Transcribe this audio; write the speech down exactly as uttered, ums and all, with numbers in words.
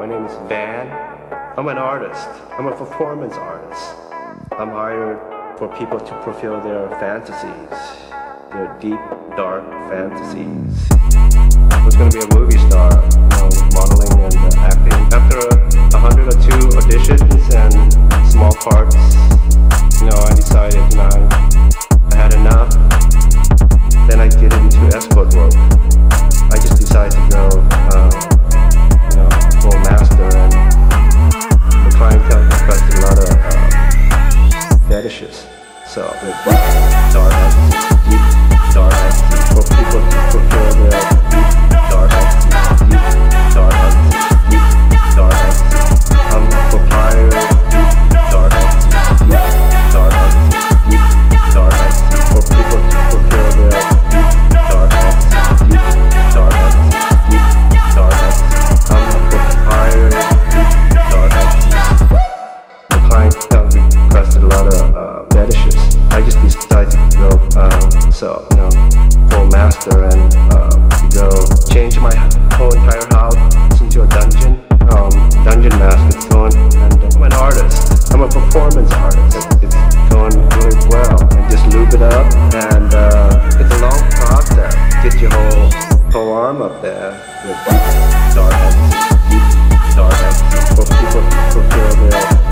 My name is Van. I'm an artist. I'm a performance artist. I'm hired for people to fulfill their fantasies, their deep, dark fantasies. I was going to be a movie star, you know, modeling and uh, acting. After a, a hundred or two auditions and small parts, you know, I decided, you know, I, I had enough. Then I get into escort work. I just decided to go, uh, you know, full master, and the clientele requested a lot of uh, fetishes. So, with deep, dark entities, deep, dark entities, for people to fulfill their deep, dark entities, deep, dark entities, deep, dark entities. I'm a proprietor, deep, dark entities, deep, dark entities, deep, dark entities, for people to fulfill their deep, dark entities, deep, dark entities, deep, dark entities. I'm a proprietor, deep, dark entities. The clientele requested a lot of uh, fetishes. I just decided to go, um, so, you know, full master and uh, go change my whole entire house into a dungeon, um, dungeon master tone. And uh, I'm an artist. I'm a performance artist. It's going really well. And just lube it up, and uh, it's a long process. Get your whole whole arm up there with deep, dark entities, deep, dark entities, for people to fulfill their